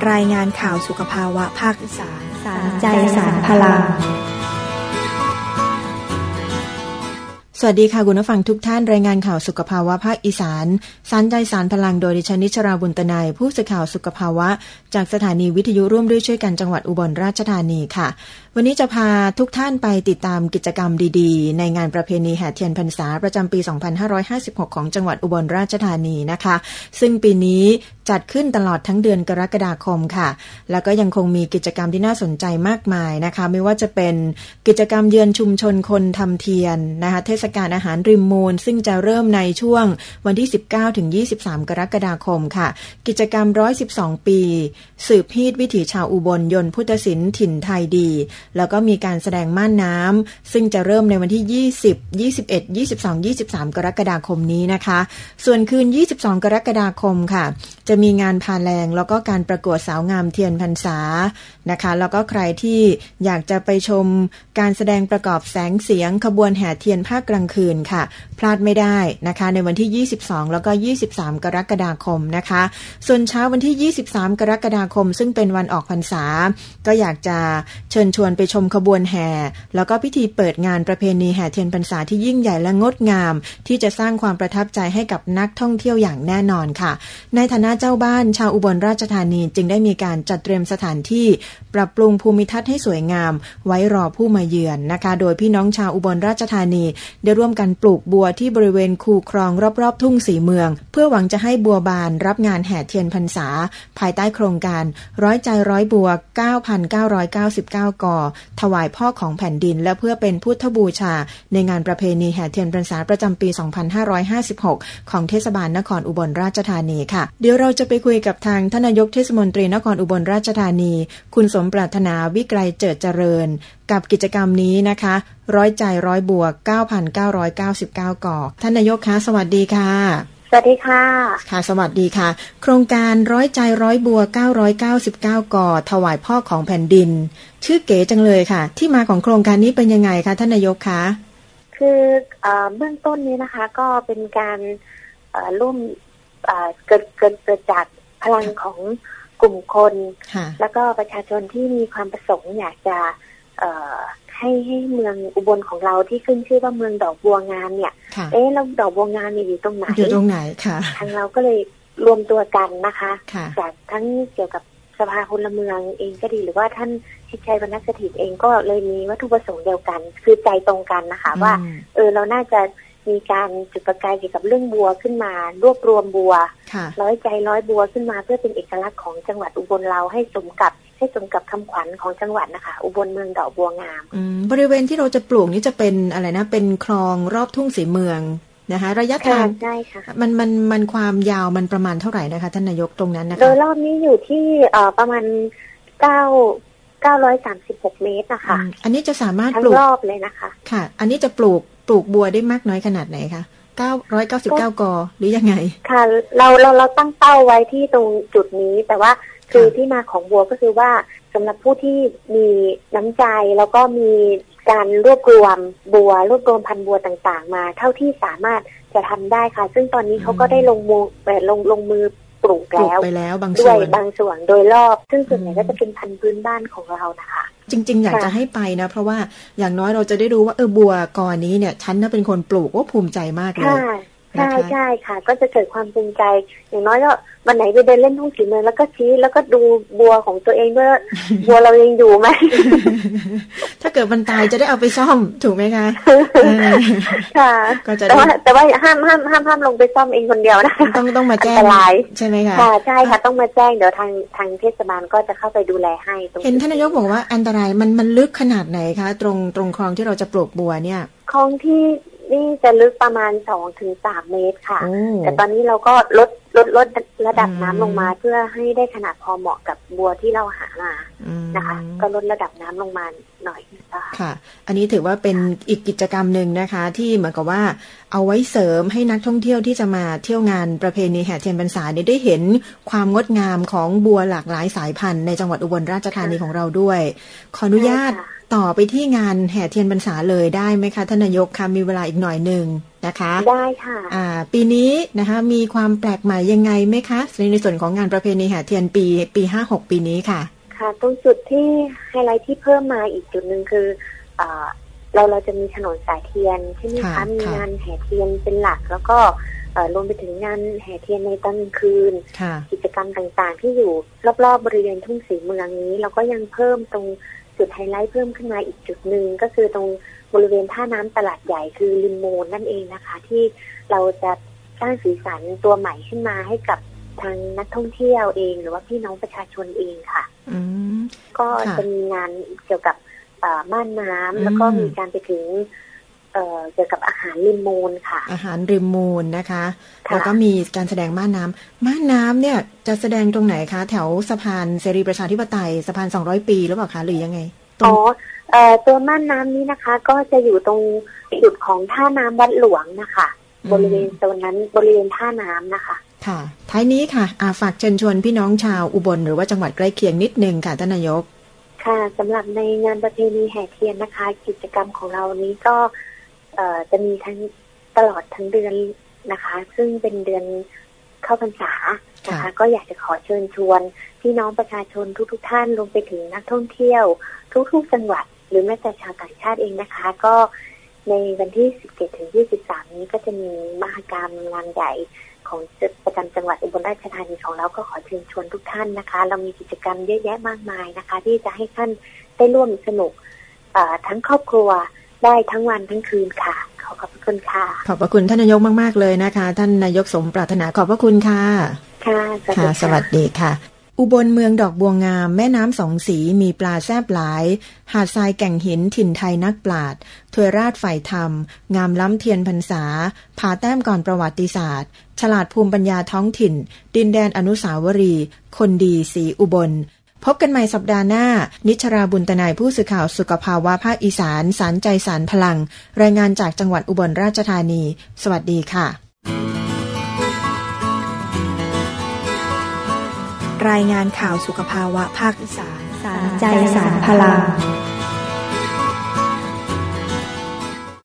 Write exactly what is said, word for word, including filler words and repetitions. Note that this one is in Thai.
รายงานข่าวสุขภาวะภาคอีสานสารใจสารพลังสวัสดีค่ะคุณผู้ฟังทุกท่านรายงานข่าวสุขภาวะภาคอีสานสารใจสารพลังโดยดิฉันนิชราบุญตนัยผู้สื่อข่าวสุขภาวะจากสถานีวิทยุร่วมด้วยช่วยกันจังหวัดอุบลราชธานีค่ะวันนี้จะพาทุกท่านไปติดตามกิจกรรมดีๆในงานประเพณีแห่เทียนพรรษาประจำปีสองพันห้าร้อยห้าสิบหกของจังหวัดอุบลราชธานีนะคะซึ่งปีนี้จัดขึ้นตลอดทั้งเดือนกรกฎาคมค่ะแล้วก็ยังคงมีกิจกรรมที่น่าสนใจมากมายนะคะไม่ว่าจะเป็นกิจกรรมเยือนชุมชนคนทำเทียนนะคะเทศกาลอาหารริมมูลซึ่งจะเริ่มในช่วงวันที่สิบเก้าถึงยี่สิบสามกรกฎาคมค่ะกิจกรรมหนึ่งร้อยสิบสองปีสืบฮีดวิถีชาวอุบลยนต์พุทธศิลป์ถิ่นไทยดีแล้วก็มีการแสดงม่านน้ำซึ่งจะเริ่มในวันที่ยี่สิบ ยี่สิบเอ็ด ยี่สิบสอง ยี่สิบสามกรกฎาคมนี้นะคะส่วนคืนยี่สิบสองกรกฎาคมค่ะจะมีงานพาแรงแล้วก็การประกวดสาวงามเทียนพรรษานะคะแล้วก็ใครที่อยากจะไปชมการแสดงประกอบแสงเสียงขบวนแห่เทียนภาคกลางคืนค่ะพลาดไม่ได้นะคะในวันที่ยี่สิบสองแล้วก็ยี่สิบสามกรกฎาคมนะคะส่วนเช้าวันที่ยี่สิบสามกรกฎาคมซึ่งเป็นวันออกพรรษาก็อยากจะเชิญชวนไปชมขบวนแห่แล้วก็พิธีเปิดงานประเพณีแห่เทียนพรรษาที่ยิ่งใหญ่และงดงามที่จะสร้างความประทับใจให้กับนักท่องเที่ยวอย่างแน่นอนค่ะในฐานะเจ้าบ้านชาวอุบลราชธานีจึงได้มีการจัดเตรียมสถานที่ปรับปรุงภูมิทัศน์ให้สวยงามไว้รอผู้มาเยือนนะคะโดยพี่น้องชาวอุบลราชธานีได้ร่วมกันปลูกบัวที่บริเวณคูคลองรอบๆทุ่งสีเมืองเพื่อหวังจะให้บัวบานรับงานแห่เทียนพรรษาภายใต้โครงการร้อยใจร้อยบัว เก้าพันเก้าร้อยเก้าสิบเก้า ก่อถวายพ่อของแผ่นดินและเพื่อเป็นพุทธบูชาในงานประเพณีแห่เทียนพรรษาประจำปีสองพันห้าร้อยห้าสิบหกของเทศบาลนครอุบลราชธานีค่ะเดี๋ยวเราจะไปคุยกับทางท่านนายกเทศมนตรีนครอุบลราชธานีคุณสมปรารถนาวิไกรเจิดเจริญกับกิจกรรมนี้นะคะร้อยใจร้อยบัว เก้าพันเก้าร้อยเก้าสิบเก้า ก่อท่านนายกคะสวัสดีค่ะสวัสดีค่ะค่ะสวัสดีค่ะโครงการร้อยใจร้อยบัวเก้าร้อยเก้าสิบเก้าก่อถวายพ่อของแผ่นดินชื่อเก๋จังเลยค่ะที่มาของโครงการนี้เป็นยังไงคะท่านนายกคะคือเอ่อเบื้องต้นนี้นะคะก็เป็นการเอ่อร่วมเอ่อเกิดเกิดเกิดจากพลังของกลุ่มคนแล้วก็ประชาชนที่มีความประสงค์อยากจะเอ่อให้ให้เมืองอุบลของเราที่ขึ้นชื่อว่าเมืองดอกบัวงามเนี่ยเอ๊ะแล้วดอกบัวงามอยู่ตรงไหนอยู่ตรงไหนค่ะทางเราก็เลยรวมตัวกันนะคะจากทั้งเกี่ยวกับสภาพลเมืองเองก็ดีหรือว่าท่านชิดชัยวรรณสถิตเองก็เลยมีวัตถุประสงค์เดียวกันคือใจตรงกันนะคะว่าเออเราน่าจะมีการจุดประกายเกี่ยวกับเรื่องบัวขึ้นมารวบรวมบัวร้อยใจร้อยบัวขึ้นมาเพื่อเป็นเอกลักษณ์ของจังหวัดอุบลเราให้สมกับให้สมกับคำขวัญของจังหวัดนะคะอุบลเมืองดอกบัวงามบริเวณที่เราจะปลูกนี้จะเป็นอะไรนะเป็นคลองรอบทุ่งสีเมืองนะคะระยะทางใช่ค่ะมันมันมันความยาวมันประมาณเท่าไหร่นะคะท่านนายกตรงนั้นนะคะโดยรอบนี้อยู่ที่เอ่อประมาณเก้าเก้าร้อยสามสิบหกเมตรนะคะอันนี้จะสามารถปลูกรอบเลยนะคะค่ะอันนี้จะปลูกปลูกบัวได้มากน้อยขนาดไหนคะเก้าร้อยเก้าสิบเก้ากอหรือยังไงค่ะเราเราเราตั้งเป้าไว้ที่ตรงจุดนี้แต่ว่าคือที่มาของบัวก็คือว่าสำหรับผู้ที่มีน้ำใจแล้วก็มีการรวบรวมบัวรวบรวมพันธุ์บัวต่างๆมาเท่าที่สามารถจะทำได้ค่ะซึ่งตอนนี้เขาก็ได้ลงมือลงลงมือปลูกแล้วไปแล้วบางส่วนด้วยบางส่วนโดยรอบซึ่งส่วนใหญ่ก็จะเป็นพันธุ์พื้นบ้านของเรานะคะจริงๆอยากจะให้ไปนะเพราะว่าอย่างน้อยเราจะได้รู้ว่าเออบัวกอนี้เนี่ยฉันน่ะเป็นคนปลูกว่าภูมิใจมากเลยใช่ใช่ค่ะก็จะเกิดความภูมิใจอย่างน้อยก็วันไหนไปเดินเล่นทุ่งสีเมืองแล้วก็ชี้แล้วก็ดูบัวของตัวเองว่าบัวเรายังอยู่ไหมถ้าเกิดมันตายจะได้เอาไปซ่อมถูกไหมคะค่ะแต่ว่าแต่ว่าห้ามห้ามห้ามห้ามลงไปซ่อมเองคนเดียวนะต้องต้องมาแจ้งใช่ไหมคะค่ะใช่ค่ะต้องมาแจ้งเดี๋ยวทางทางเทศบาลก็จะเข้าไปดูแลให้เห็นท่านนายกบอกว่าอันตรายมันมันลึกขนาดไหนคะตรงตรงคลองที่เราจะปลูกบัวเนี่ยคลองที่นี่จะลึกประมาณ สองถึงสาม เมตรค่ะแต่ตอนนี้เราก็ลดลดลดระดับน้ำลงมาเพื่อให้ได้ขนาดพอเหมาะกับบัวที่เราหามานะคะก็ลดระดับน้ำลงมาหน่อยนะคะค่ะอันนี้ถือว่าเป็นอีกกิจกรรมหนึ่งนะคะที่เหมือนกับว่าเอาไว้เสริมให้นักท่องเที่ยวที่จะมาเที่ยวงานประเพณีแห่เทียนพรรษาได้เห็นความงดงามของบัวหลากหลายสายพันธุ์ในจังหวัดอุบลราชธานีของเราด้วยขออนุญาตต่อไปที่งานแห่เทียนพรรษาเลยได้ไหมคะท่านนายกคะมีเวลาอีกหน่อยหนึ่งนะคะได้ค่ะอ่าปีนี้นะคะมีความแปลกใหม่ยังไงไหมคะในส่วนของงานประเพณีแห่เทียนปีปีห้าหกปีนี้ค่ะค่ะตรงจุดที่ไฮไลท์ที่เพิ่มมาอีกจุดหนึ่งคืออ่าเราเราจะมีถนนสายเทียนใช่ไหมคะมีงานแห่เทียนเป็นหลักแล้วก็รวมไปถึงงานแห่เทียนในตอนกลางคืนกิจกรรมต่างๆที่อยู่รอบๆบริเวณทุ่งศรีเมืองนี้เราก็ยังเพิ่มตรงจุดไฮไลท์เพิ่มขึ้นมาอีกจุดหนึ่งก็คือตรงบริเวณท่าน้ำตลาดใหญ่คือริมโมนนั่นเองนะคะที่เราจะสร้างสีสันตัวใหม่ขึ้นมาให้กับทางนักท่องเที่ยวเองหรือว่าพี่น้องประชาชนเองค่ะก็จะมีงานเกี่ยวกับม่านน้ำแล้วก็มีการไปถึงเอ่อเกี่ยวกับอาหารริมมูลค่ะอาหารริมมูลนะคะแล้วก็มีการแสดงม่านน้ำม่านน้ำเนี่ยจะแสดงตรงไหนคะแถวสะพานเสรีประชาธิปไตยสะพานสองร้อยปีหรือเปล่าคะหรือยังไงอ๋อเอ่อตัวม่านน้ำนี้นะคะก็จะอยู่ตรงจุดของท่าน้ำวัดหลวงนะคะบริเวณโซนนั้นบริเวณท่าน้ำนะคะค่ะท้ายนี้ค่ะอาฝากเชิญชวนพี่น้องชาวอุบลหรือว่าจังหวัดใกล้เคียงนิดนึงค่ะท่านนายกค่ะสำหรับในงานประเพณีแห่เทียนนะคะกิจกรรมของเรานี้ก็เอ่อจะมีทั้งตลอดทั้งเดือนนะคะซึ่งเป็นเดือนเข้าพรรษานะคะก็อยากจะขอเชิญชวนพี่น้องประชาชนทุกๆท่านรวมไปถึงนักท่องเที่ยวทุกๆจังหวัดหรือแม้แต่ชาวต่างชาติเองนะคะก็ในวันที่สิบเจ็ดถึงยี่สิบสามนี้ก็จะมีมหกรรมงานใหญ่ของประจำจังหวัดอุบลราชธานีของเราก็ขอเชิญชวนทุกท่านนะคะเรามีกิจกรรมเยอะแยะมากมายนะคะที่จะให้ท่านได้ร่วมสนุกทั้งครอบครัวได้ทั้งวันทั้งคืนค่ะขอขอบพระคุณค่ะขอบพระคุณท่านนายกมากๆเลยนะคะท่านนายกสมปรารถนาขอบพระคุณค่ะค่ะค่ะสวัสดีค่ะอุบลเมืองดอกบัวงามแม่น้ำสองสีมีปลาแซ่บหลายหาดทรายแก่งหินถิ่นไทยนักปราชญ์ถวยราชฝ่ายธรรมงามล้ำเทียนพรรษาผาแต้มก่อนประวัติศาสตร์ฉลาดภูมิปัญญาท้องถิ่นดินแดนอนุสาวรีย์คนดีศรีอุบลพบกันใหม่สัปดาห์หน้านิชราบุญตนายผู้สื่อข่าวสุขภาวะภาคอีสานสารใจสารพลังรายงานจากจังหวัดอุบลราชธานีสวัสดีค่ะรายงานข่าวสุขภาวะภาคอีสานสารใจสารพลัง